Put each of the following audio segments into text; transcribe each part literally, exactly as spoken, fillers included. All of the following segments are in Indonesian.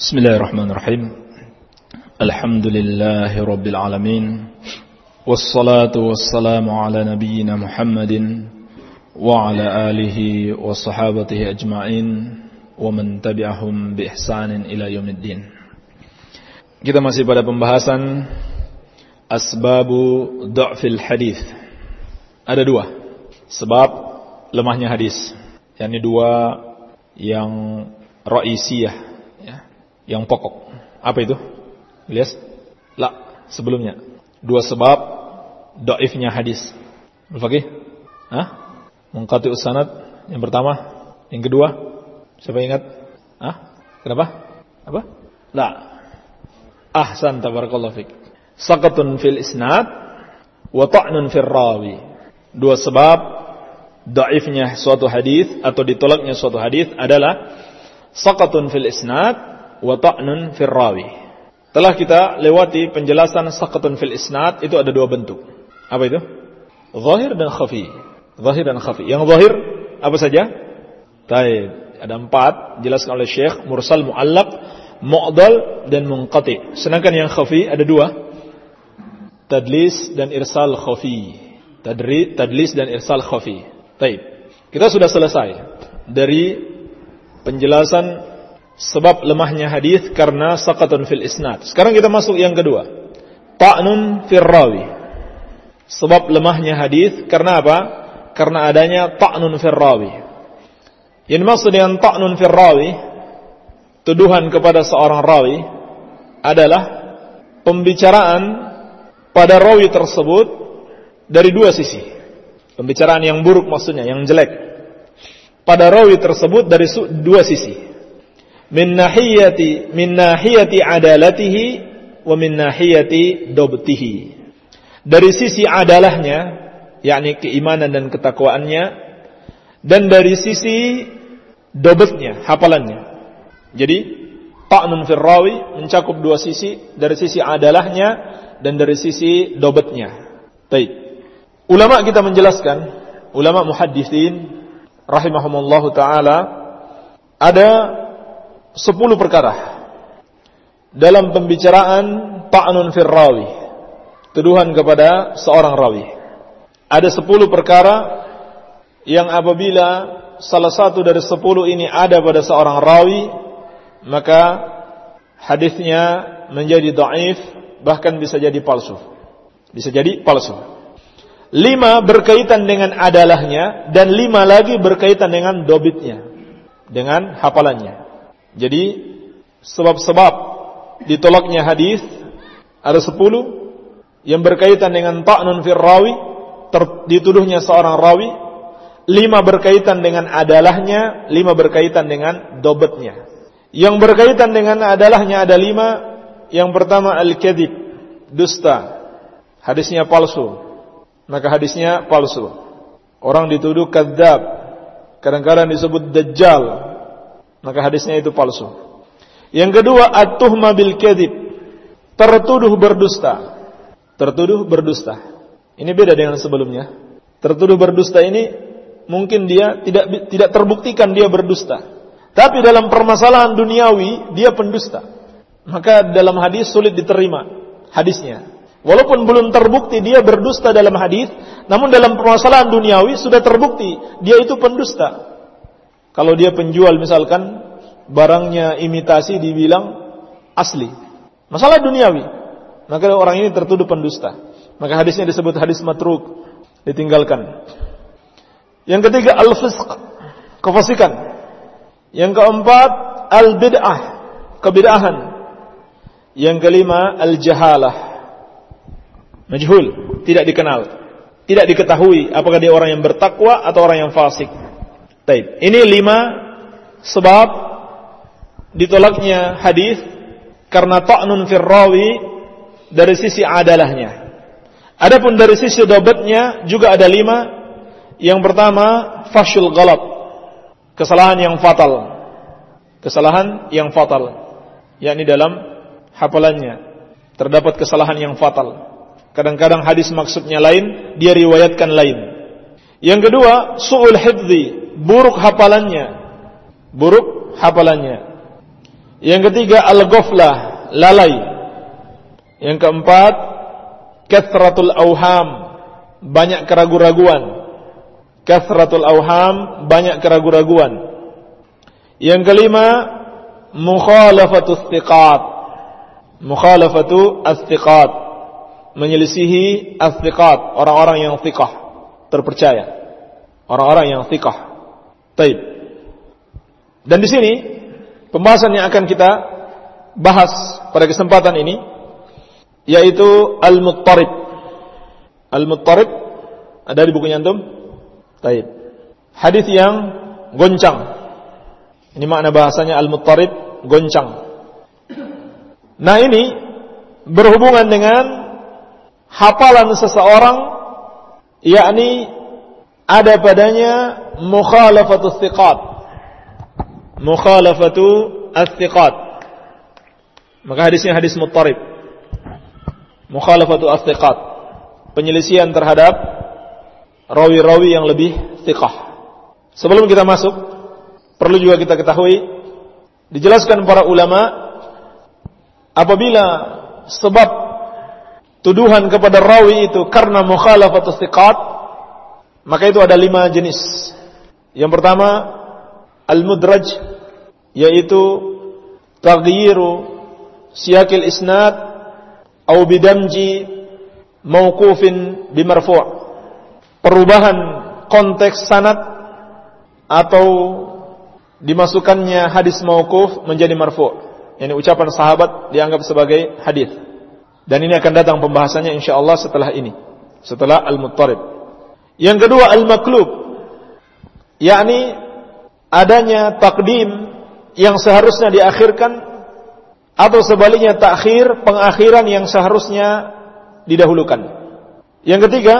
Bismillahirrahmanirrahim. Alhamdulillahi Rabbil Alamin. Wassalatu wassalamu ala nabiyyina Muhammadin wa ala alihi wa sahabatihi ajma'in wa man tabi'ahum bi ihsanin ila yaumiddin. Kita masih pada pembahasan asbabu dha'fil hadis. Ada dua sebab lemahnya hadis, yakni dua yang ra'isiyah, ya, yang pokok. Apa itu? Lihat, la, sebelumnya. Dua sebab dhaifnya hadis. Al-Faqih? Hah? Munqati'us sanad yang pertama, yang kedua, siapa ingat? Hah? Kenapa? Apa? La. Ahsan, tabarakallahu fik. Saqatun fil isnad wa ta'nun fil rawi. Dua sebab dhaifnya suatu hadis atau ditolaknya suatu hadis adalah saqatun fil isnad wa ta'nun fil rawi. Telah kita lewati penjelasan saqatun fil isnad itu ada dua bentuk. Apa itu? Zahir dan khafi. Zahir dan khafi. Yang zahir apa saja? Taib. Ada empat dijelaskan oleh Syekh: mursal, mu'allaq, mu'dal dan munqati. Sedangkan yang khafi ada dua. Tadlis dan irsal khafi. Tadri, tadlis dan irsal khafi. Taib. Kita sudah selesai dari penjelasan sebab lemahnya hadis karena saqatun fil isnad. Sekarang kita masuk yang kedua. Ta'nun fil rawi. Sebab lemahnya hadis karena apa? Karena adanya ta'nun fil rawi. Yang maksud dengan ta'nun fil rawi, tuduhan kepada seorang rawi adalah pembicaraan pada rawi tersebut dari dua sisi. Pembicaraan yang buruk maksudnya, yang jelek pada rawi tersebut dari dua sisi. Min nahiyati min nahiyati adalatihi wa min nahiyati dobtihi. Dari sisi adalahnya, yakni keimanan dan ketakwaannya, dan dari sisi dobtnya, hafalannya. Jadi ta'nun fil rawi mencakup dua sisi, dari sisi adalahnya dan dari sisi dobtnya. Baik. Ulama kita menjelaskan, ulama muhadditsin rahimahumullahu taala, ada sepuluh perkara dalam pembicaraan ta'nun fil rawi, tuduhan kepada seorang rawi. Ada sepuluh perkara yang apabila salah satu dari sepuluh ini ada pada seorang rawi, maka hadisnya menjadi dhaif, bahkan bisa jadi palsu. Bisa jadi palsu. Lima berkaitan dengan adalahnya, dan lima lagi berkaitan dengan dobitnya, dengan hafalannya. Jadi sebab-sebab ditolaknya hadis ada sepuluh yang berkaitan dengan ta'nun fil rawi, dituduhnya seorang rawi. Lima berkaitan dengan adalahnya, lima berkaitan dengan dobitnya. Yang berkaitan dengan adalahnya ada lima. Yang pertama al-kadhib, dusta, hadisnya palsu, maka hadisnya palsu. Orang dituduh kadzab, kadang-kadang disebut dajjal, maka hadisnya itu palsu. Yang kedua at-tuhma bil kadhib, tertuduh berdusta. Tertuduh berdusta. Ini beda dengan sebelumnya. Tertuduh berdusta ini mungkin dia tidak tidak terbuktikan dia berdusta, tapi dalam permasalahan duniawi dia pendusta. Maka dalam hadis sulit diterima hadisnya. Walaupun belum terbukti dia berdusta dalam hadis, namun dalam permasalahan duniawi sudah terbukti dia itu pendusta. Kalau dia penjual misalkan barangnya imitasi dibilang asli, masalah duniawi, maka orang ini tertuduh pendusta. Maka hadisnya disebut hadis matruk, ditinggalkan. Yang ketiga al-fisq, kefasikan. Yang keempat al-bid'ah, kebid'ahan. Yang kelima al-jahalah, majhul, tidak dikenal, tidak diketahui apakah dia orang yang bertakwa atau orang yang fasik. Baik, ini lima sebab ditolaknya hadis karena ta'nun fil rawi dari sisi adalahnya. Adapun dari sisi dobetnya juga ada lima. Yang pertama fashul ghalat, kesalahan yang fatal. Kesalahan yang fatal, yakni dalam hafalannya terdapat kesalahan yang fatal. Kadang-kadang hadis maksudnya lain, dia riwayatkan lain. Yang kedua, su'ul hifdzi, buruk hafalannya. Buruk hafalannya. Yang ketiga al-ghaflah, lalai. Yang keempat kathratul auham, banyak keraguan-raguan. Kathratul auham, banyak keraguan-raguan. Yang kelima mukhalafatu thiqat. Mukhalafatu as-thiqat, menyelisihi as-thiqat, orang-orang yang thiqah, terpercaya. Orang-orang yang thiqah. Baik. Dan di sini pembahasan yang akan kita bahas pada kesempatan ini yaitu al-muttarib. Al-muttarib ada di bukunya antum? Baik. Hadis yang goncang. Ini makna bahasanya al-muttarib, goncang. Nah, ini berhubungan dengan hafalan seseorang, yakni ada padanya mukhalafatu thiqat. Mukhalafatu as-thiqat. Maka hadisnya hadis muttarib. Mukhalafatu as-thiqat, penyelisihan terhadap rawi-rawi yang lebih thiqah. Sebelum kita masuk, perlu juga kita ketahui, dijelaskan para ulama, apabila sebab tuduhan kepada rawi itu karena mukhalafatus thiqat, maka itu ada lima jenis. Yang pertama al-mudraj, yaitu taghyiru siyaqil isnad atau bidamji mauqufin bimarfu', perubahan konteks sanad atau dimasukkannya hadis mauquf menjadi marfu'. Ini ucapan sahabat dianggap sebagai hadis. Dan ini akan datang pembahasannya insyaallah setelah ini, setelah al-muttarib. Yang kedua al-maklub, yakni adanya takdim yang seharusnya diakhirkan atau sebaliknya takhir, pengakhiran yang seharusnya didahulukan. Yang ketiga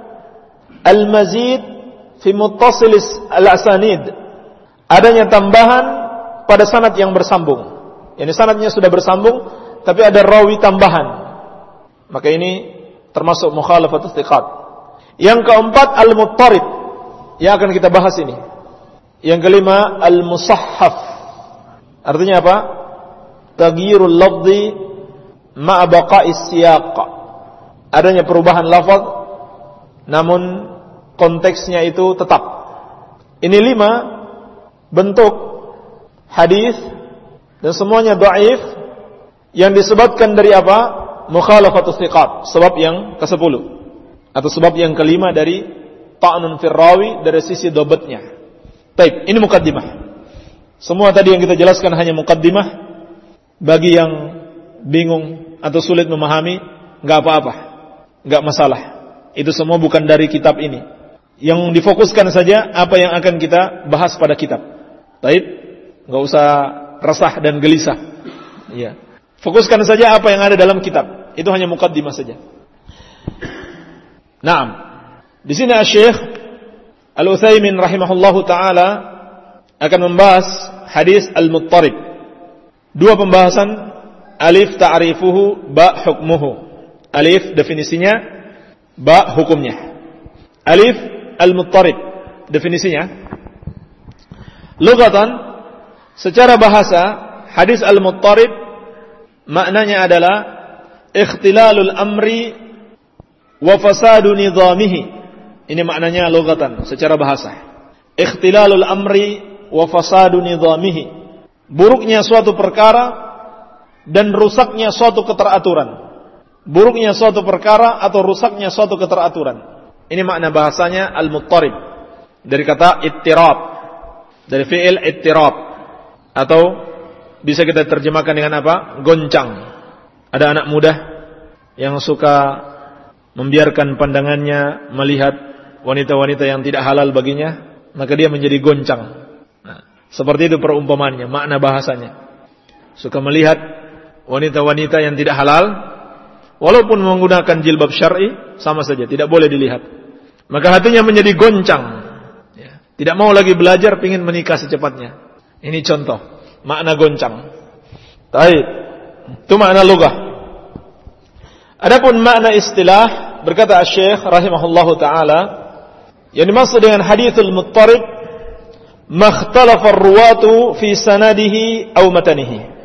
al-mazid fi muttasilis al-asanid, adanya tambahan pada sanad yang bersambung. Ini sanadnya sudah bersambung, tapi ada rawi tambahan. Maka ini termasuk mukhalafatus thiqat. Yang keempat al-muttarib, yang akan kita bahas ini. Yang kelima al-musahhaf. Artinya apa? Taghyirul lafzi ma'a baqa'is siyaq. Adanya perubahan lafaz, namun konteksnya itu tetap. Ini lima bentuk hadis, dan semuanya dhaif, yang disebabkan dari apa? Mukhalafatus thiqat, sebab yang kesepuluh atau sebab yang kelima dari ta'nun fir rawi, dari sisi dobatnya. Baik, ini mukaddimah. Semua tadi yang kita jelaskan hanya mukaddimah. Bagi yang bingung atau sulit memahami, enggak apa-apa, enggak masalah. Itu semua bukan dari kitab ini. Yang difokuskan saja apa yang akan kita bahas pada kitab. Baik, enggak usah resah dan gelisah. Iya. Fokuskan saja apa yang ada dalam kitab. Itu hanya mukaddimah saja. Naam. Di sini Syekh Al-Utsaimin rahimahullahu taala akan membahas hadis al-muttarib. Dua pembahasan, alif ta'rifuhu, ba hukmuhu. Alif definisinya, ba hukumnya. Alif al-muttarib definisinya. Lughatan, secara bahasa, hadis al-muttarib maknanya adalah ikhtilalul amri wa fasadu nizamihi. Ini maknanya lughatan, secara bahasa. Ikhtilalul amri wa fasadu nizamihi. Buruknya suatu perkara dan rusaknya suatu keteraturan. Buruknya suatu perkara atau rusaknya suatu keteraturan. Ini makna bahasanya al-muttarib. Dari kata ittirab, dari fi'il ittirab, atau bisa kita terjemahkan dengan apa? Goncang. Ada anak muda yang suka membiarkan pandangannya melihat wanita-wanita yang tidak halal baginya, maka dia menjadi goncang. Nah, seperti itu perumpamannya, makna bahasanya. Suka melihat wanita-wanita yang tidak halal, walaupun menggunakan jilbab syar'i, sama saja, tidak boleh dilihat. Maka hatinya menjadi goncang. Ya, tidak mau lagi belajar, ingin menikah secepatnya. Ini contoh makna goncang. Baik, itu makna lughah. Adapun makna istilah, berkata Syekh rahimahullahu taala, yang dimaksud dengan haditsul muttarib makhtalafa ar-ruwatu fi sanadihi aw matanihi.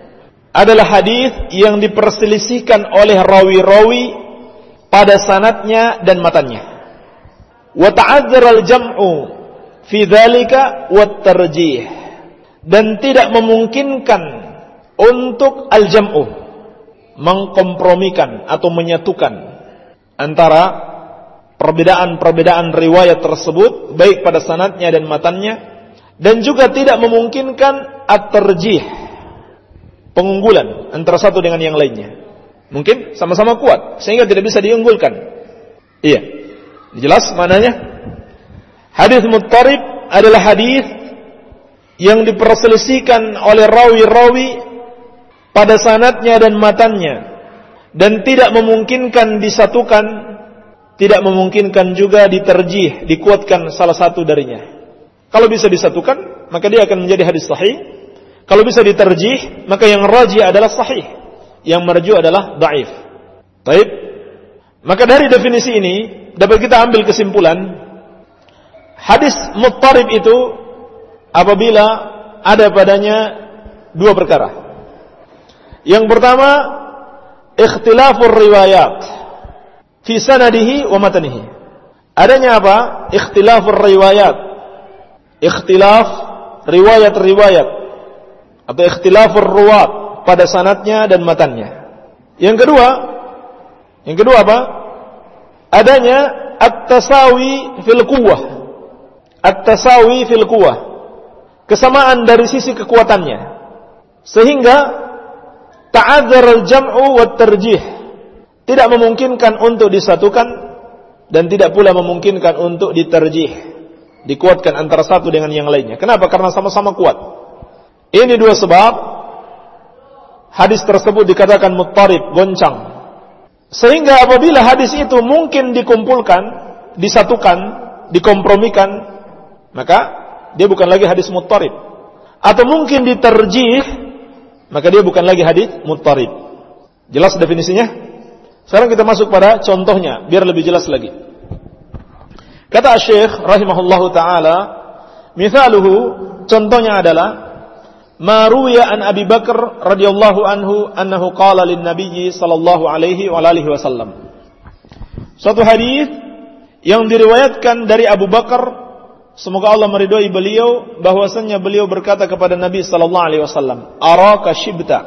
adalah hadis yang diperselisihkan oleh rawi-rawi pada sanadnya dan matanya. Wa ta'azzara al-jam'u fi dzalika wat tarjih, dan tidak memungkinkan untuk al-jam'u, mengkompromikan atau menyatukan antara perbedaan-perbedaan riwayat tersebut baik pada sanadnya dan matanya, dan juga tidak memungkinkan at-tarjih, pengunggulan antara satu dengan yang lainnya. Mungkin sama-sama kuat sehingga tidak bisa diunggulkan. Iya, jelas maknanya. Hadis muttarib adalah hadis yang diperselisihkan oleh rawi-rawi pada sanadnya dan matanya, dan tidak memungkinkan disatukan, tidak memungkinkan juga diterjih, dikuatkan salah satu darinya. Kalau bisa disatukan, maka dia akan menjadi hadis sahih. Kalau bisa diterjih, maka yang rajih adalah sahih, yang marju adalah dhaif. Baik. Maka dari definisi ini dapat kita ambil kesimpulan, hadis muttarib itu apabila ada padanya dua perkara. Yang pertama, ikhtilafur riwayat fi sanadihi wa matanihi. Adanya apa? Ikhtilafur riwayat. Ikhtilaf riwayat-riwayat atau ikhtilafur ruwat pada sanadnya dan matannya. Yang kedua, yang kedua apa? Adanya at-tasawi fil quwwah. At-tasawi fil quwwah. Kesamaan dari sisi kekuatannya. Sehingga ta'adzar al-jam'u wat tarjih. Tidak memungkinkan untuk disatukan dan tidak pula memungkinkan untuk diterjih, dikuatkan antara satu dengan yang lainnya. Kenapa? Karena sama-sama kuat. Ini dua sebab hadis tersebut dikatakan muttarib, goncang. Sehingga apabila hadis itu mungkin dikumpulkan, disatukan, dikompromikan, maka dia bukan lagi hadis muttarib. Atau mungkin diterjih, maka dia bukan lagi hadis muttarib. Jelas definisinya? Sekarang kita masuk pada contohnya, biar lebih jelas lagi. Kata Syekh rahimahullahu ta'ala, mithaluhu, contohnya adalah ma ruwiya an Abi Bakar radhiyallahu anhu annahu qala lin nabiyyi sallallahu alaihi wa alihi wasallam. Suatu hadis yang diriwayatkan dari Abu Bakar, semoga Allah meridhai beliau, bahwasanya beliau berkata kepada Nabi sallallahu alaihi wasallam, araka shibta.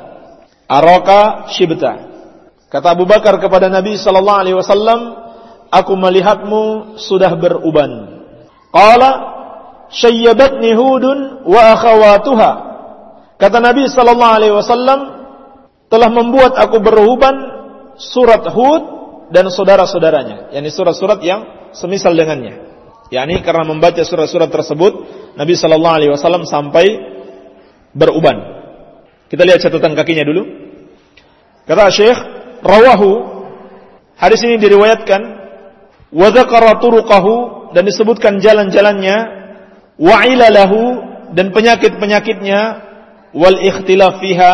Araka shibta. Kata Abu Bakar kepada Nabi sallallahu alaihi wasallam, aku melihatmu sudah beruban. Qala syayyabatni Hudun wa akhawatuha. Kata Nabi sallallahu alaihi wasallam, telah membuat aku beruban surat Hud dan saudara-saudaranya, yakni surat-surat yang semisal dengannya. Yakni karena membaca surat-surat tersebut, Nabi sallallahu alaihi wasallam sampai beruban. Kita lihat catatan kakinya dulu. Kata Syekh, rawahu, hadis ini diriwayatkan, wa dzakara turuqahu, dan disebutkan jalan-jalannya, wa ilalahu, dan penyakit-penyakitnya, wal ikhtilaf fiha,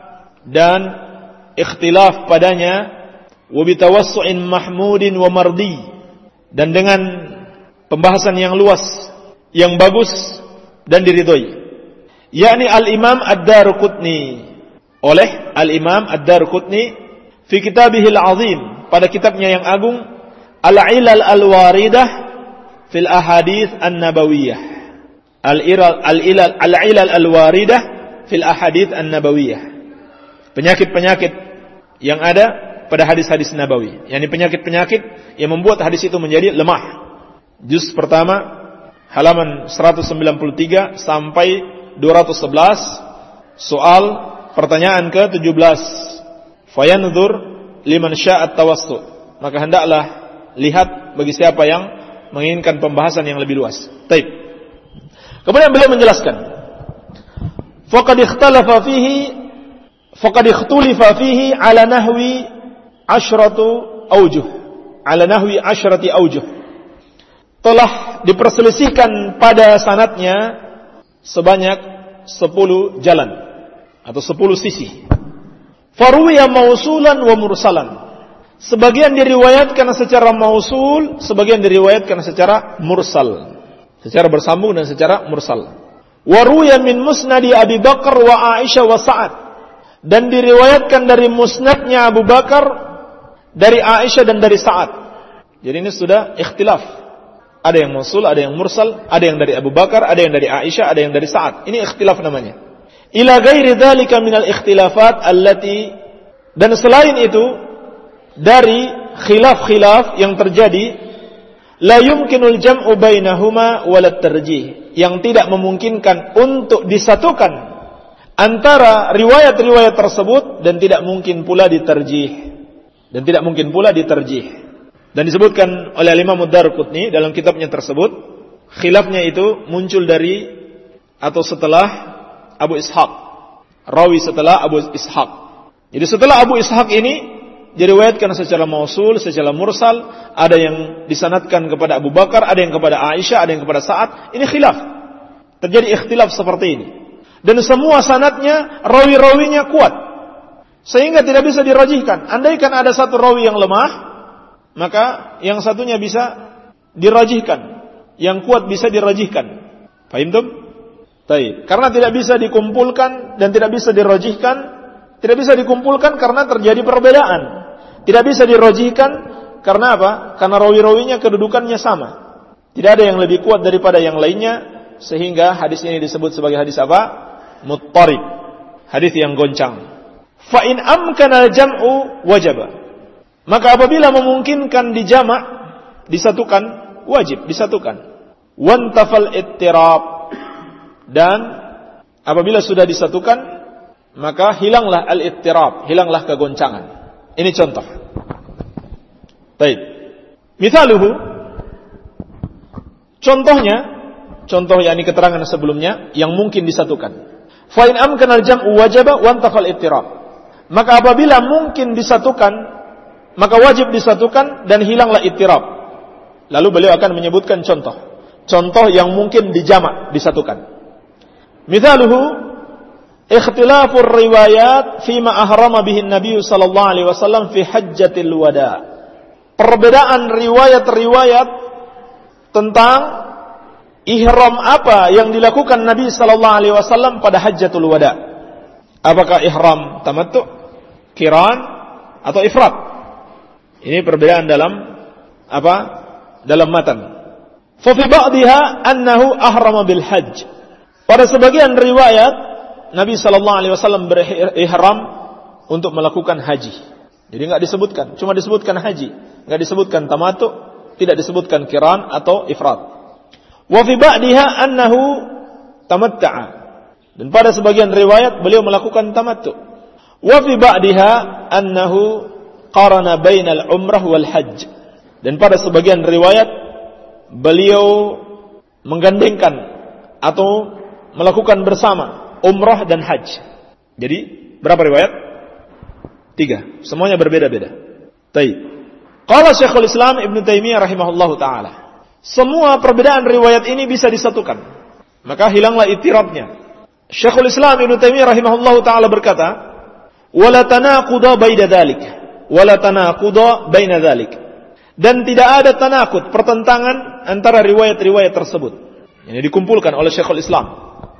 dan ikhtilaf padanya, wa bitawassu'in mahmudin wa mardi, dan dengan pembahasan yang luas, yang bagus dan diridhoi. Yakni al-Imam Ad-Darqutni, oleh al-Imam Ad-Darqutni fi kitabihil azim, pada kitabnya yang agung, Al-Ilal Al-Waridah fil Ahadits An-Nabawiyah. Al-Ilal Al-Ilal Al-Ilal Al-Waridah fil Ahadits An-Nabawiyah. Penyakit-penyakit yang ada pada hadis-hadis nabawi, yakni penyakit-penyakit yang membuat hadis itu menjadi lemah. Juz pertama halaman seratus sembilan puluh tiga sampai dua ratus sebelas, soal pertanyaan ke tujuh belas. Fayanzur liman sya'at tawassu. Maka hendaklah lihat bagi siapa yang menginginkan pembahasan yang lebih luas. Baik. Kemudian beliau menjelaskan, faqad ikhtalafa fihi faqad ikhtulifa fihi ala nahwi asyratu aujuh. Ala nahwi asyrati aujuh. Telah diperselisihkan pada sanadnya sebanyak sepuluh jalan atau sepuluh sisi. Faruwiya mausulan wa mursalan. Sebagian diriwayatkan secara mausul, sebagian diriwayatkan secara mursal. Secara bersambung dan secara mursal. Waruwiya min musnadi Abi Bakar wa Aisyah wa Sa'ad. dan diriwayatkan dari musnadnya Abu Bakar, dari Aisyah dan dari Sa'ad. Jadi ini sudah ikhtilaf. Ada yang mausul, ada yang mursal, ada yang dari Abu Bakar, ada yang dari Aisyah, ada yang dari Sa'ad. Ini ikhtilaf namanya. Ila ghairi dzalika minal ikhtilafat allati, dan selain itu dari khilaf-khilaf yang terjadi, la yumkinul jam'u bainahuma walat tarjih, yang tidak memungkinkan untuk disatukan antara riwayat-riwayat tersebut dan tidak mungkin pula ditarjih. Dan tidak mungkin pula ditarjih. Dan disebutkan oleh Imam Ad-Darqutni dalam kitabnya tersebut, khilafnya itu muncul dari atau setelah Abu Ishaq. Rawi setelah Abu Ishaq. Jadi setelah Abu Ishaq ini diriwayatkan secara mausul, secara mursal, ada yang disanadkan kepada Abu Bakar, ada yang kepada Aisyah, ada yang kepada Sa'ad. Ini khilaf. Terjadi ikhtilaf seperti ini. Dan semua sanadnya, rawi-rawinya kuat. Sehingga tidak bisa dirajihkan. Andaikan ada satu rawi yang lemah, maka yang satunya bisa dirajihkan. Yang kuat bisa dirajihkan. Paham tuh? Baik. Karena tidak bisa dikumpulkan dan tidak bisa dirajihkan. Tidak bisa dikumpulkan karena terjadi perbedaan. Tidak bisa dirajihkan karena apa? Karena rawi-rawinya kedudukannya sama. Tidak ada yang lebih kuat daripada yang lainnya. Sehingga hadis ini disebut sebagai hadis apa? Muttarib. Hadis yang goncang. Fa in amkana al-jam'u wajaba. Maka apabila memungkinkan dijamak, disatukan, wajib disatukan. Wantafal ittirab, dan apabila sudah disatukan, maka hilanglah al-ittirab, hilanglah kegoncangan. Ini contoh. Baik. Mithaluhu, contohnya, contoh yakni keterangan sebelumnya yang mungkin disatukan. Fa in amkana al-jam'u wajaba wantafal ittirab. Maka apabila mungkin disatukan, maka wajib disatukan dan hilanglah ittirab. Lalu beliau akan menyebutkan contoh. Contoh yang mungkin dijamak, disatukan. Mithaluhu, ikhtilafur riwayat fima ahrama bihin Nabi sallallahu alaihi wasallam fi hajjatil wada. Perbedaan riwayat-riwayat tentang ihram apa yang dilakukan Nabi sallallahu alaihi wasallam pada hajjatul wada. Apakah ihram tamattu, qiran atau ifrad? Ini perbedaan dalam apa? Dalam matan. Fa fi ba'dihha annahu ahrama bil hajj. Pada sebagian riwayat Nabi sallallahu alaihi wasallam berihram untuk melakukan haji. Jadi enggak disebutkan, cuma disebutkan haji, enggak disebutkan tamattu, tidak disebutkan qiran atau ifrad. Wa fi ba'dihha annahu tamatta'a. Dan pada sebagian riwayat beliau melakukan tamattu. Wa fi ba'dihha annahu qarana bainal umrah wal hajj. Dan pada sebagian riwayat beliau menggandengkan atau melakukan bersama umrah dan haji. Jadi berapa riwayat? Tiga. Semuanya berbeda-beda. Baik. Qala Syekhul Islam Ibnu Taimiyah rahimahullahu taala, semua perbedaan riwayat ini bisa disatukan, maka hilanglah ittirabnya. Syekhul Islam Ibnu Taimiyah rahimahullahu taala berkata, wala tanaquda baina dzalik, wala tanaquda baina dzalik. Dan tidak ada tanakut, pertentangan antara riwayat-riwayat tersebut. Ini dikumpulkan oleh Syekhul Islam.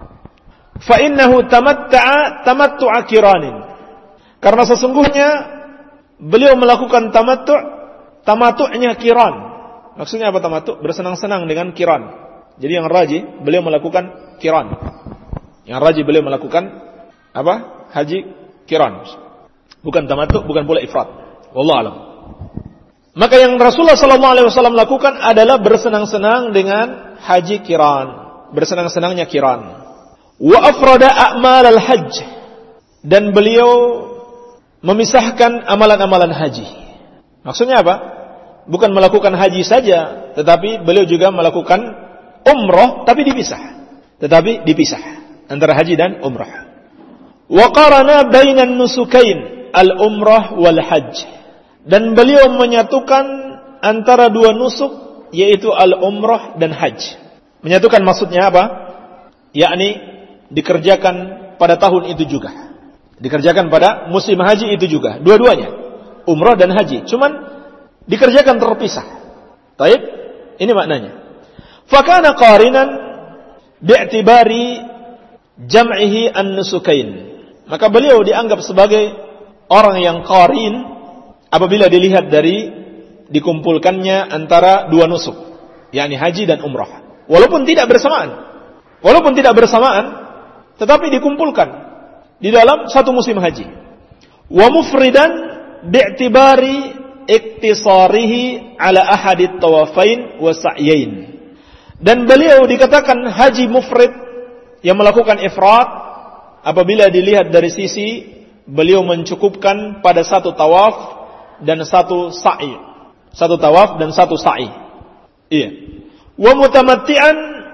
Fa innahu tamatta'a tamattu'a qiranin. Karena sesungguhnya beliau melakukan tamattu', tamattu'nya qiran. Maksudnya apa tamattu'? Bersenang-senang dengan qiran. Jadi yang rajih beliau melakukan qiran. Yang rajih beliau melakukan apa? Haji qiran. Bukan tamattu', bukan pula ifrad. Wallahu a'lam. Maka yang Rasulullah sallallahu alaihi wasallam lakukan adalah bersenang-senang dengan haji qiran, bersenang-senangnya qiran. Wa afrada a'mal al-hajj, dan beliau memisahkan amalan-amalan haji. Maksudnya apa? Bukan melakukan haji saja, tetapi beliau juga melakukan umrah tapi dipisah. Tetapi dipisah antara haji dan umrah. Wa qarana bainan nusukain al-umrah wal hajj. Dan beliau menyatukan antara dua nusuk, yaitu al-umrah dan hajj. Menyatukan maksudnya apa? Yakni dikerjakan pada tahun itu juga. Dikerjakan pada musim haji itu juga. Dua-duanya. Umrah dan haji. Cuman dikerjakan terpisah. Taib? Ini maknanya. Fakana qarinan bi'tibari jam'ihi an-nusukain. maka beliau dianggap sebagai orang yang qarin apabila dilihat dari dikumpulkannya antara dua nusuk, yakni haji dan umrah. Walaupun tidak bersamaan, walaupun tidak bersamaan, tetapi dikumpulkan di dalam satu musim haji. Wa mufridan bi'tibari iktisarihi ala ahadit tawafain wa sa'yain. Dan beliau dikatakan haji mufrid yang melakukan ifrat apabila dilihat dari sisi beliau mencukupkan pada satu tawaf dan satu sa'i. Satu tawaf dan satu sa'i. Iya. Wa mutamatti'an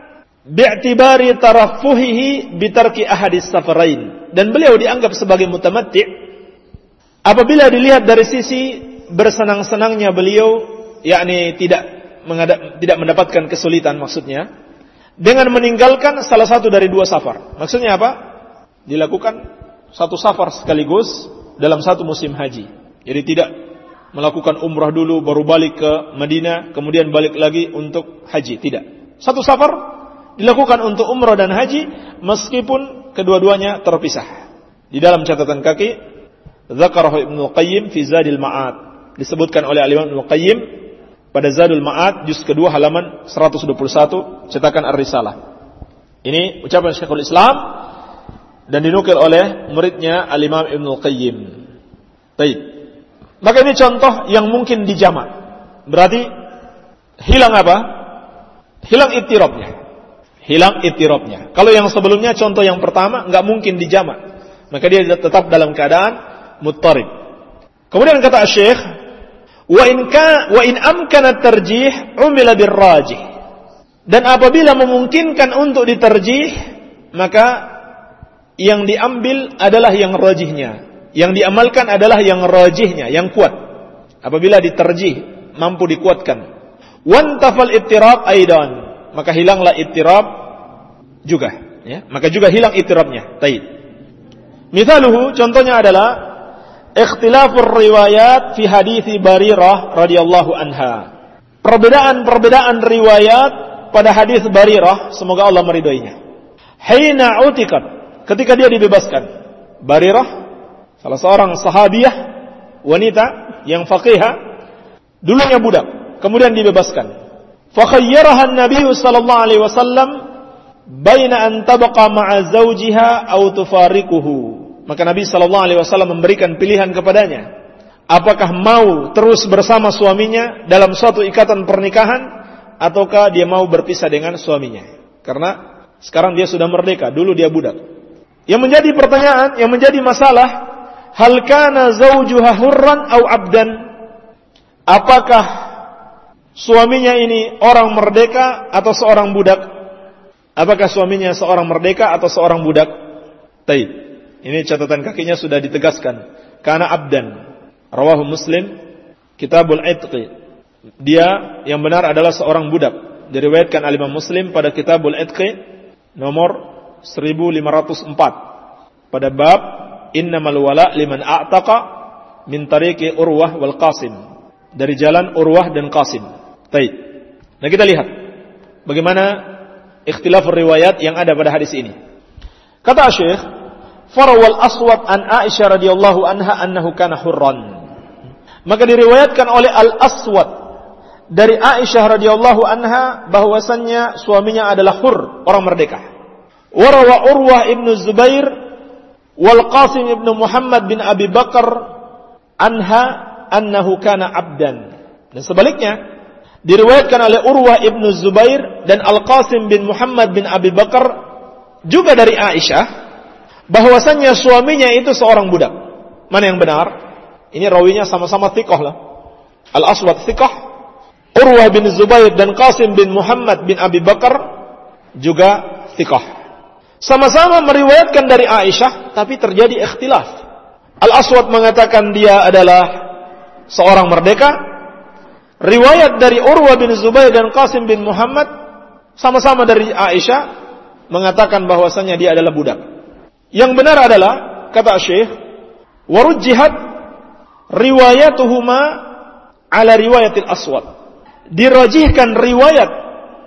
bi'tibari tarafuhihi bitarki ahadis safarain. Dan beliau dianggap sebagai mutamatti' apabila dilihat dari sisi bersenang-senangnya beliau, yakni tidak menghadap, tidak mendapatkan kesulitan maksudnya, dengan meninggalkan salah satu dari dua safar. Maksudnya apa? Dilakukan satu safar sekaligus dalam satu musim haji. Jadi tidak melakukan umrah dulu baru balik ke Madinah, kemudian balik lagi untuk haji. Tidak. Satu safar dilakukan untuk umrah dan haji meskipun kedua-duanya terpisah. Di dalam catatan kaki, Dzakarahu Ibnu Qayyim fi Zadil Ma'ad. Disebutkan oleh Al-Imam Ibnu Qayyim pada Zadul Ma'ad juz kedua halaman seratus dua puluh satu cetakan Ar-Risalah. Ini ucapan Syekhul Islam dan dinukil oleh muridnya Al-Imam Ibnu Qayyim. Baik. Maka ini contoh yang mungkin dijamak. Berarti hilang apa? Hilang ittirabnya. Hilang ittirabnya. Kalau yang sebelumnya contoh yang pertama enggak mungkin dijamak. Maka dia tetap dalam keadaan muttarib. Kemudian kata Syekh, wa in ka wa in amkana tarjih umila birrajih. Dan apabila memungkinkan untuk diterjih, maka yang diambil adalah yang rajihnya. Yang diamalkan adalah yang rajihnya, yang kuat. Apabila diterjih, mampu dikuatkan. Wantafal ittirab aidan, maka hilanglah ittirab juga, ya. Maka juga hilang ittirabnya. Baik. Mithaluhu, contohnya adalah ikhtilafur riwayat fi hadithi Barirah radhiyallahu anha. Perbedaan-perbedaan riwayat pada hadis Barirah, semoga Allah meridhoinya. Hina utikat, ketika dia dibebaskan. Barirah salah seorang sahabiah wanita yang faqihah, dulunya budak, kemudian dibebaskan. Fa khayyaraha an-nabiy sallallahu alaihi wasallam baina an tabqa ma'a zawjiha aw tufariquhu. Maka Nabi sallallahu alaihi wasallam memberikan pilihan kepadanya, apakah mau terus bersama suaminya dalam suatu ikatan pernikahan ataukah dia mau berpisah dengan suaminya. Karena sekarang dia sudah merdeka, dulu dia budak. Yang menjadi pertanyaan, yang menjadi masalah, hal kana zawjuha hurran aw abdan? Apakah suaminya ini orang merdeka atau seorang budak? Apakah suaminya seorang merdeka atau seorang budak? Taib. Ini catatan kakinya sudah ditegaskan. Kana abdan. Rawahu Muslim, Kitabul Itqi. Dia yang benar adalah seorang budak. Diriwayatkan oleh Imam Muslim pada Kitabul Itqi nomor seribu lima ratus empat pada bab innamal wala liman a'taqa min tariqi Urwah wal Qasim, dari jalan Urwah dan Qasim. Baik. Nah, kita lihat bagaimana ikhtilafur riwayat yang ada pada hadis ini. Kata Syekh, farawal aswad an Aisyah radhiyallahu anha annahu kana hurran. Maka diriwayatkan oleh Al-Aswad dari Aisyah radhiyallahu anha bahwasannya suaminya adalah hur, orang merdeka. Warawa Urwah ibn Zubair wal Qasim ibn Muhammad bin Abi Bakar anha annahu kana abdan. Dan sebaliknya diriwayatkan oleh Urwah ibn Zubair dan Al-Qasim bin Muhammad bin Abi Bakar juga dari Aisyah bahwasannya suaminya itu seorang budak. Mana yang benar? Ini rawinya sama-sama thiqah lah. Al-Aswad thiqah, Urwah bin Zubair dan Qasim bin Muhammad bin Abi Bakar juga thiqah. Sama-sama meriwayatkan dari Aisyah, tapi terjadi ikhtilaf. Al-Aswad mengatakan dia adalah seorang merdeka. Riwayat dari Urwah bin Zubair dan Qasim bin Muhammad sama-sama dari Aisyah mengatakan bahwasannya dia adalah budak. Yang benar adalah, kata Syekh, warujjihat riwayatuhuma ala riwayatil Aswad. Dirajihkan riwayat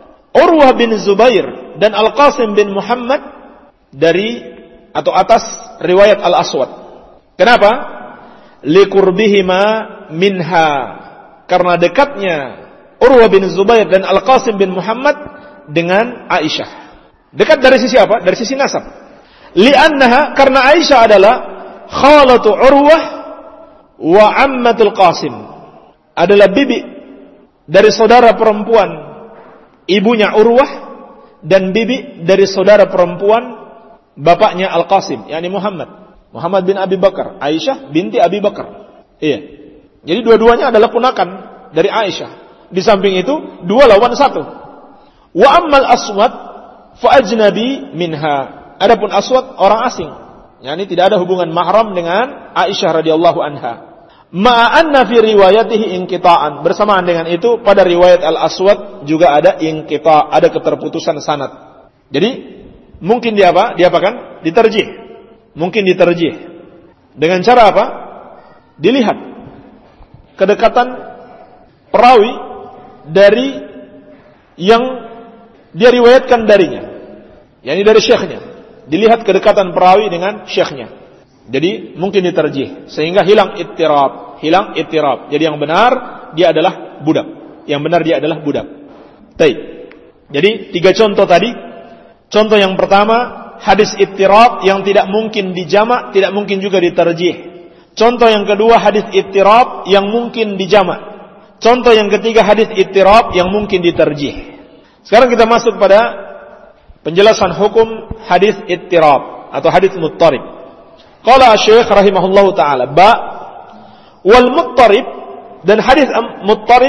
Urwah bin Zubair dan Al-Qasim bin Muhammad dari atau atas riwayat Al-Aswad. Kenapa? Liqurbihima minha, karena dekatnya Urwah bin Zubair dan Al-Qasim bin Muhammad dengan Aisyah. Dekat dari sisi apa? Dari sisi nasab. Li'annaha, karena Aisyah adalah khalatu Urwah wa ammatul Qasim, adalah bibi dari saudara perempuan ibunya Urwah dan bibi dari saudara perempuan bapaknya Al-Qasim, yakni Muhammad. Muhammad bin Abi Bakar, Aisyah binti Abi Bakar. Iya. Jadi dua-duanya adalah ponakan dari Aisyah. Di samping itu dua lawan satu. Wa ammal Aswad fa ajnabi minha. Adapun Aswad orang asing, yakni tidak ada hubungan mahram dengan Aisyah radhiyallahu anha. Ma anna fi riwayatihi inqita'an. Bersamaan dengan itu pada riwayat Al-Aswad juga ada inqita', ada keterputusan sanad. Jadi mungkin dia apa? Diapakan? Diterjih. Mungkin diterjih dengan cara apa? Dilihat kedekatan perawi dari yang dia riwayatkan darinya, yakni dari syekhnya. Dilihat kedekatan perawi dengan syekhnya. Jadi mungkin diterjih sehingga hilang ittirab, hilang ittirab. Jadi yang benar dia adalah budak. Yang benar dia adalah budak. Baik. Jadi tiga contoh tadi. Contoh yang pertama, hadis ittirab yang tidak mungkin dijamak, tidak mungkin juga diterjih. Contoh yang kedua, hadis ittirab yang mungkin dijamak. Contoh yang ketiga, hadis ittirab yang mungkin diterjih. Sekarang kita masuk pada penjelasan hukum hadis ittirab atau hadis muttarib. Qala Syekh rahimahullahu taala, ba wal muttarib, dan hadis muttarib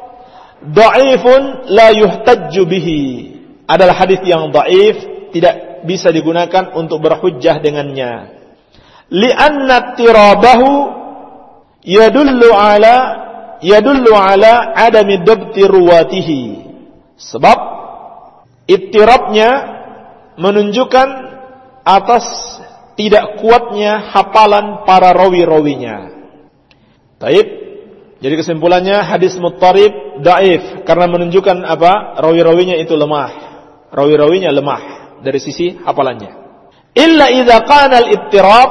dhaifun la yuhtajju bihi, adalah hadis yang dhaif, tidak bisa digunakan untuk berhujjah dengannya. Li'anna tirabahu yadullu ala yadullu ala adami dabti ruwatihi. Sebab ittirabnya menunjukkan atas tidak kuatnya hafalan para rawi-rawinya. Taib. Jadi kesimpulannya hadis muttarib dhaif karena menunjukkan apa? Rawi-rawinya itu lemah. Rawi-rawinya lemah dari sisi hafalannya. Illa idza qana al-ittirab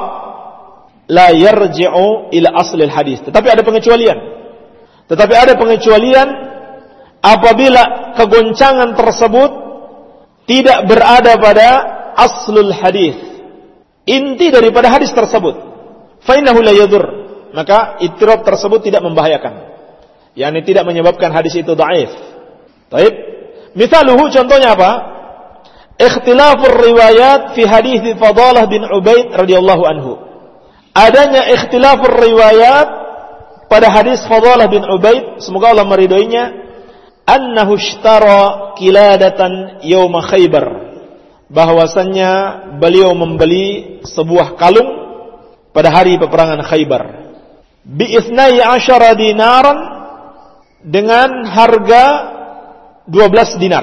la yarji'u ila asli al-hadis. Tetapi ada pengecualian. Tetapi ada pengecualian apabila kegoncangan tersebut tidak berada pada aslul hadis, inti daripada hadis tersebut. Fa innahu la yadur, maka ittirab tersebut tidak membahayakan, yakni tidak menyebabkan hadis itu dhaif. Baik. Misaluhu, contohnya apa? Ikhtilafur riwayat fi hadis Fadalah bin Ubaid radhiyallahu anhu. Adanya ikhtilafur riwayat pada hadis Fadalah bin Ubaid, semoga Allah meridhoinya, annahu ishtara kiladatan yauma Khaybar, bahwasannya beliau membeli sebuah kalung pada hari peperangan Khaybar, bi ithnai asyara dinaran, dengan harga dua belas dinar.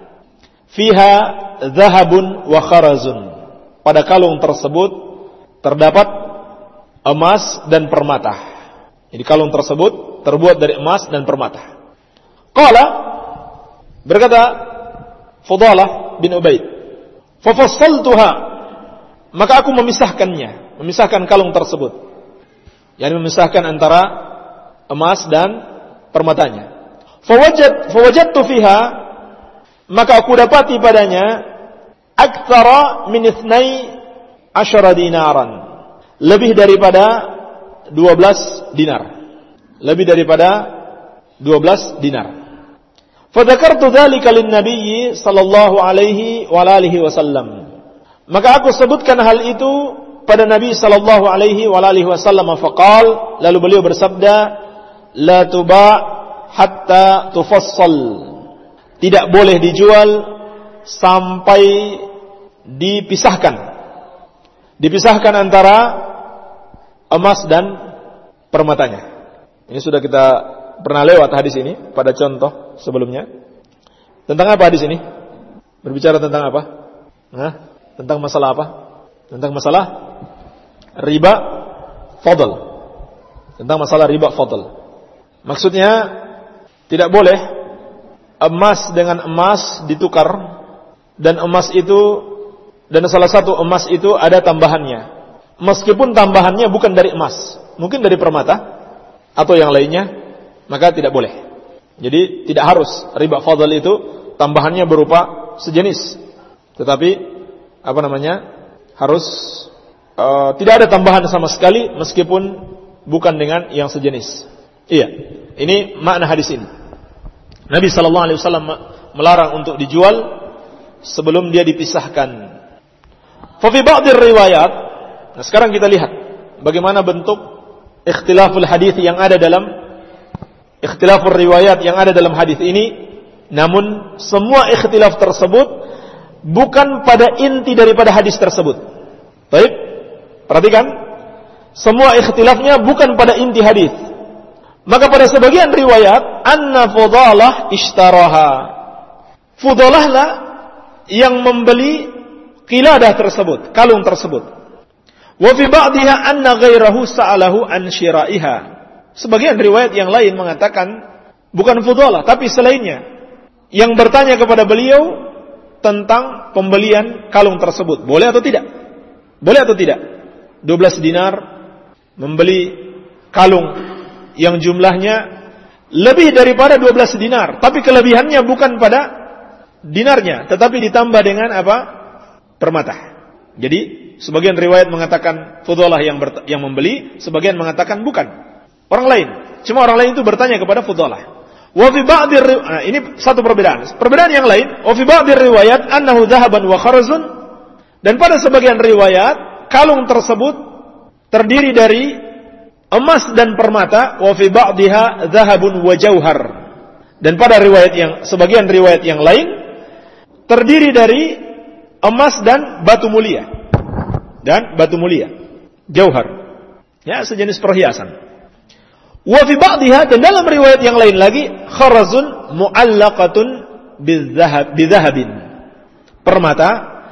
Fiha zahabun wa kharazun, pada kalung tersebut terdapat emas dan permata. Jadi kalung tersebut terbuat dari emas dan permata. Qala, berkata Fadalah bin Ubaid, fa fassaltuha, maka aku memisahkannya, memisahkan kalung tersebut, yakni memisahkan antara emas dan permatanya. Fawajad fawajadtu fiha, maka aku dapati padanya aktsara min ithnai asyara dinaran, lebih daripada dua belas dinar. Lebih daripada dua belas dinar. Fadzakartu dzalika lin-nabiy sallallahu alaihi wa alihi wasallam. Maka aku sebutkan hal itu pada Nabi sallallahu alaihi wa alihi wasallam, faqal, lalu beliau bersabda, la tuba hatta tufassal, tidak boleh dijual sampai dipisahkan. Dipisahkan antara emas dan permatanya. Ini sudah kita pernah lewat hadis ini pada contoh sebelumnya. Tentang apa hadis ini? Berbicara tentang apa? Hah? Tentang masalah apa? Tentang masalah riba fadl. Tentang masalah riba fadl. Maksudnya tidak boleh emas dengan emas ditukar, dan emas itu, dan salah satu emas itu ada tambahannya. meskipun tambahannya bukan dari emas, mungkin dari permata atau yang lainnya, maka tidak boleh. Jadi tidak harus riba fadl itu tambahannya berupa sejenis, tetapi apa namanya harus uh, tidak ada tambahan sama sekali meskipun bukan dengan yang sejenis. Iya, ini makna hadis ini. Nabi sallallahu alaihi wasallam melarang untuk dijual sebelum dia dipisahkan. Fa fi ba'd riwayat, nah sekarang kita lihat bagaimana bentuk ikhtilaful hadis yang ada dalam ikhtilafur riwayat yang ada dalam hadis ini. Namun semua ikhtilaf tersebut bukan pada inti daripada hadis tersebut. Baik, perhatikan, semua ikhtilafnya bukan pada inti hadis. Maka pada sebagian riwayat, anna Fudalah ishtaraha. Fudalah lah yang membeli qiladah tersebut, kalung tersebut. Wa fi ba'dihha anna ghairahu sa'alahu an syira'iha. Sebagian riwayat yang lain mengatakan bukan Fudalah tapi selainnya yang bertanya kepada beliau tentang pembelian kalung tersebut. Boleh atau tidak? Boleh atau tidak? dua belas dinar membeli kalung yang jumlahnya lebih daripada dua belas dinar, tapi kelebihannya bukan pada dinarnya, tetapi ditambah dengan apa? Permata. Jadi sebagian riwayat mengatakan Fudalah yang ber- yang membeli, sebagian mengatakan bukan. Orang lain, cuma orang lain itu bertanya kepada Fudalah. Wa fi ba'dir, nah ini satu perbedaan. Perbedaan yang lain, wa fi ba'dir riwayat annahu dhahaban wa kharzun, dan pada sebagian riwayat kalung tersebut terdiri dari emas dan permata, wa fi ba'dihha dhahabun wa jauhar. Dan pada riwayat yang sebagian riwayat yang lain terdiri dari emas dan batu mulia. Dan batu mulia, jauhar. Ya, sejenis perhiasan. Wa fi ba'dihha, dan dalam riwayat yang lain lagi, kharazun mu'allaqatun bizahab bizahabin. Permata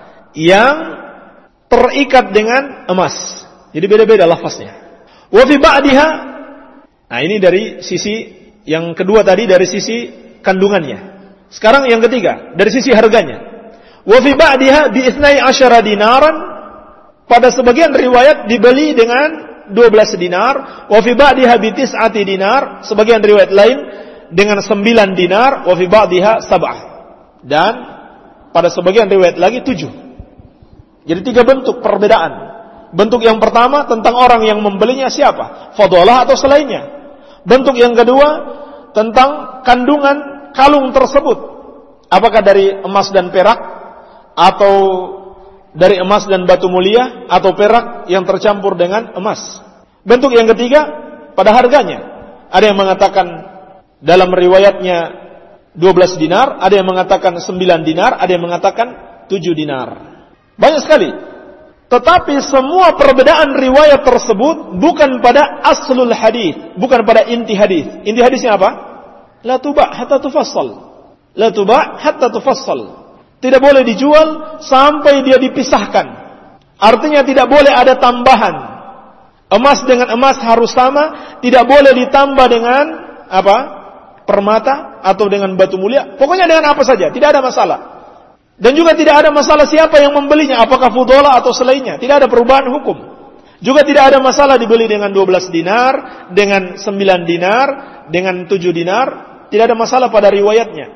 yang terikat dengan emas. Jadi beda-beda lafaznya. Wa fi ba'dihha, nah ini dari sisi yang kedua tadi, dari sisi kandungannya. Sekarang yang ketiga, dari sisi harganya. Wa fi ba'dihha bi ithnai asyara dinaran, pada sebagian riwayat dibeli dengan dua belas dinar, wa fi ba'dihha bi tis'ati dinar, sebagian riwayat lain dengan sembilan dinar, wa fi ba'dihha sab'ah. Dan pada sebagian riwayat lagi tujuh. Jadi tiga bentuk perbedaan. Bentuk yang pertama tentang orang yang membelinya siapa? Fudalah atau selainnya. Bentuk yang kedua tentang kandungan kalung tersebut. Apakah dari emas dan perak, atau dari emas dan batu mulia, atau perak yang tercampur dengan emas. Bentuk yang ketiga pada harganya. Ada yang mengatakan dalam riwayatnya dua belas dinar, ada yang mengatakan sembilan dinar, ada yang mengatakan tujuh dinar. Banyak sekali. Tetapi semua perbedaan riwayat tersebut bukan pada aslul hadis, bukan pada inti hadis. Inti hadisnya apa? La tuba' hatta tufassal. La tuba' hatta tufassal. Tidak boleh dijual sampai dia dipisahkan. Artinya tidak boleh ada tambahan. Emas dengan emas harus sama, tidak boleh ditambah dengan apa? Permata atau dengan batu mulia. Pokoknya dengan apa saja, tidak ada masalah. Dan juga tidak ada masalah siapa yang membelinya, apakah Fudalah atau selainnya. Tidak ada perubahan hukum. Juga tidak ada masalah dibeli dengan dua belas dinar, dengan sembilan dinar, dengan tujuh dinar. Tidak ada masalah pada riwayatnya.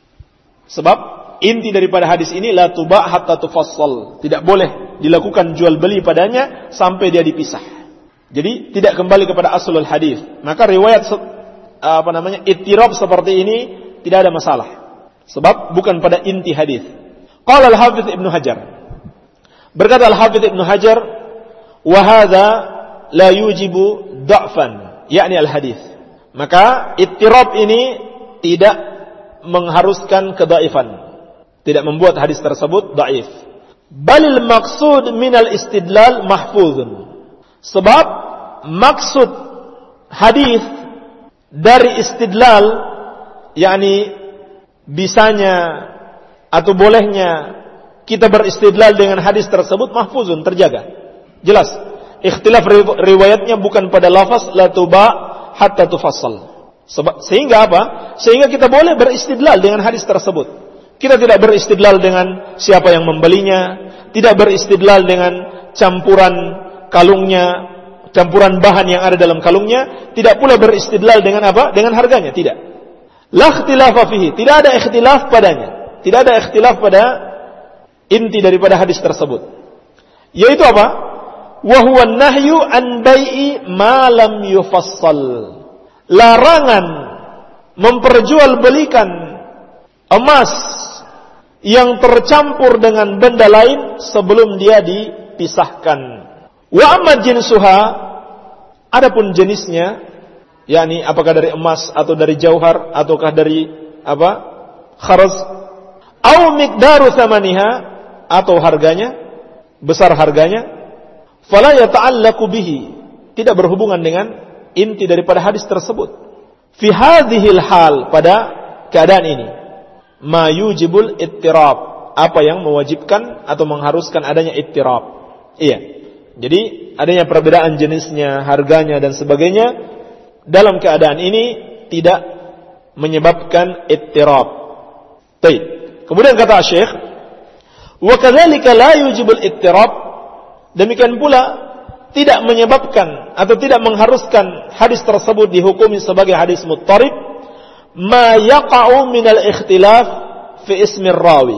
Sebab inti daripada hadis ini, la tuba' hatta tufassal. Tidak boleh dilakukan jual beli padanya sampai dia dipisah. Jadi tidak kembali kepada aslul hadis. Maka riwayat apa namanya ittirab seperti ini tidak ada masalah. Sebab bukan pada inti hadis. Qala al-Hafidz Ibnu Hajar. Berkata al-Hafidz Ibnu Hajar, wa hadza la yujibu dha'fan, yakni al-hadis. Maka ittirab ini tidak mengharuskan kedhaifan. Tidak membuat hadis tersebut dhaif. Balil maqsud minal istidlal mahfuzun. Sebab maksud hadis dari istidlal, yakni bisanya atau bolehnya kita beristidlal dengan hadis tersebut, mahfuzun, terjaga. Jelas. Ikhtilaf riwayatnya bukan pada lafaz la tuba' hatta tufassal. Sebab sehingga apa? Sehingga kita boleh beristidlal dengan hadis tersebut. Kita tidak beristidlal dengan siapa yang membelinya, tidak beristidlal dengan campuran kalungnya, campuran bahan yang ada dalam kalungnya, tidak pula beristidlal dengan apa? Dengan harganya, tidak. La ikhtilafa fihi, tidak ada ikhtilaf padanya. Tidak ada ikhtilaf pada inti daripada hadis tersebut. Yaitu apa? Wa huwa nahyu an bai'i ma lam yufassal. Larangan memperjualbelikan emas yang tercampur dengan benda lain sebelum dia dipisahkan. Wa amma jinsuha, adapun jenisnya, yakni apakah dari emas atau dari jauhar ataukah dari apa? Kharz, au miqdaru thamaniha, atau harganya, besar harganya, fala yata'allaqu bihi, tidak berhubungan dengan inti daripada hadis tersebut. Fi hadhil hal, pada keadaan ini, ma yujibul ittirab, apa yang mewajibkan atau mengharuskan adanya ittirab. Iya. Jadi adanya perbedaan jenisnya, harganya dan sebagainya, dalam keadaan ini tidak menyebabkan ittirab. Baik. Kemudian kata Syekh, wa kadzalika la yujibul ittirab, demikian pula tidak menyebabkan atau tidak mengharuskan hadis tersebut dihukumi sebagai hadis muttarib, ma yaqa'u minal ikhtilaf fi ismir rawi,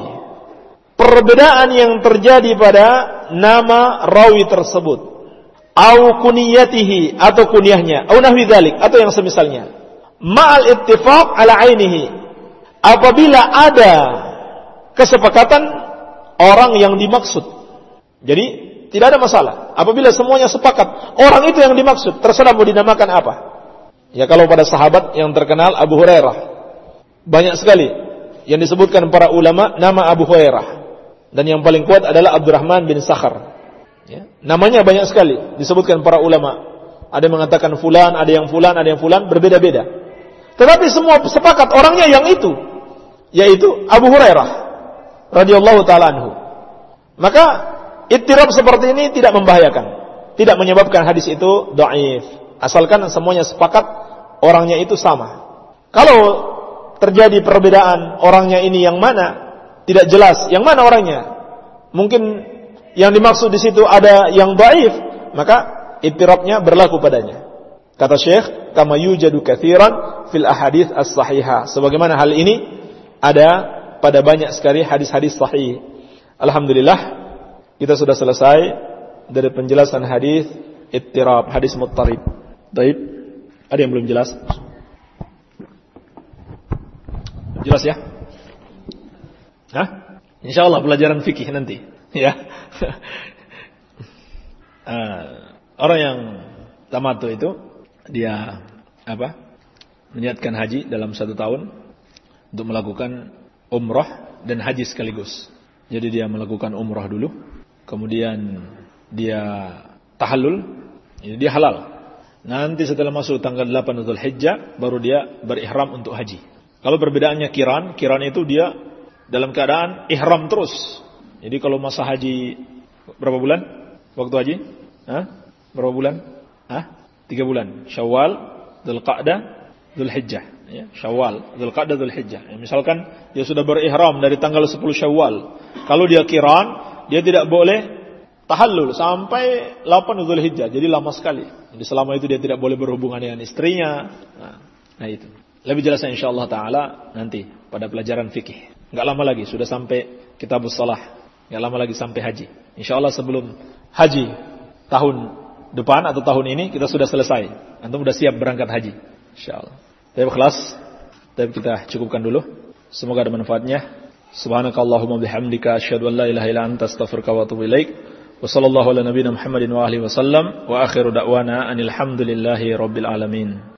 perbedaan yang terjadi pada nama rawi tersebut, au kuniyatihi, atau kunyahnya, au nahwi dzalik, atau yang semisalnya, ma'al ittifaq ala ainihi, apabila ada kesepakatan orang yang dimaksud. Jadi tidak ada masalah apabila semuanya sepakat orang itu yang dimaksud, terserah mau dinamakan apa. Ya, kalau pada sahabat yang terkenal Abu Hurairah, banyak sekali yang disebutkan para ulama nama Abu Hurairah, dan yang paling kuat adalah Abdurrahman bin Sakhar. Ya, namanya banyak sekali disebutkan para ulama. Ada yang mengatakan fulan, ada yang fulan, ada yang fulan, berbeda-beda. Tetapi semua sepakat orangnya yang itu, yaitu Abu Hurairah radhiyallahu taala anhu. Maka ittirab seperti ini tidak membahayakan, tidak menyebabkan hadis itu dhaif, asalkan semuanya sepakat orangnya itu sama. Kalau terjadi perbedaan orangnya ini yang mana tidak jelas, yang mana orangnya, mungkin yang dimaksud di situ ada yang dhaif, maka ittirabnya berlaku padanya. Kata Syekh, kama yujadu katsiran fil ahadits as-sahihah, sebagaimana hal ini ada pada banyak sekali hadis-hadis sahih. Alhamdulillah, kita sudah selesai dari penjelasan hadis ittirab, hadis muttarib. Baik, ada yang belum jelas? Jelas ya? Hah? Insyaallah pelajaran fikih nanti, ya. uh, orang yang tamattu itu dia apa? Meniatkan haji dalam satu tahun untuk melakukan umrah dan haji sekaligus. Jadi dia melakukan umrah dulu, kemudian dia tahallul, ini dia halal. Nanti setelah masuk tanggal delapan Dzulhijjah baru dia berihram untuk haji. Kalau perbedaannya kiran, kiran itu dia dalam keadaan ihram terus. Jadi kalau masa haji berapa bulan? Waktu haji? Hah? Berapa bulan? Hah? Tiga bulan. Syawal, Dzulqa'dah, Dzulhijjah. Ya, Syawal, Dzulqa'dah, Dzulhijjah. Ya, misalkan dia sudah berihram dari tanggal sepuluh Syawal. Kalau dia kiran, dia tidak boleh tahallul sampai delapan Dzulhijjah. Jadi lama sekali. Jadi selama itu dia tidak boleh berhubungan dengan istrinya. Nah, nah itu. Lebih jelasnya insyaallah taala nanti pada pelajaran fikih. Enggak lama lagi sudah sampai Kitabus Shalah. Enggak lama lagi sampai haji. Insyaallah sebelum haji tahun depan atau tahun ini kita sudah selesai. Antum sudah siap berangkat haji. Insyaallah. Baik, ikhlas. Tapi kita cukupkan dulu. Semoga ada manfaatnya. Subhanakallahumma bihamdika asyhadu an la ilaha illa anta astaghfiruka wa atubu ilaik. Wa sallallahu ala nabiyyina Muhammadin wa alihi wasallam wa akhiru da'wana anil hamdulillahi rabbil alamin.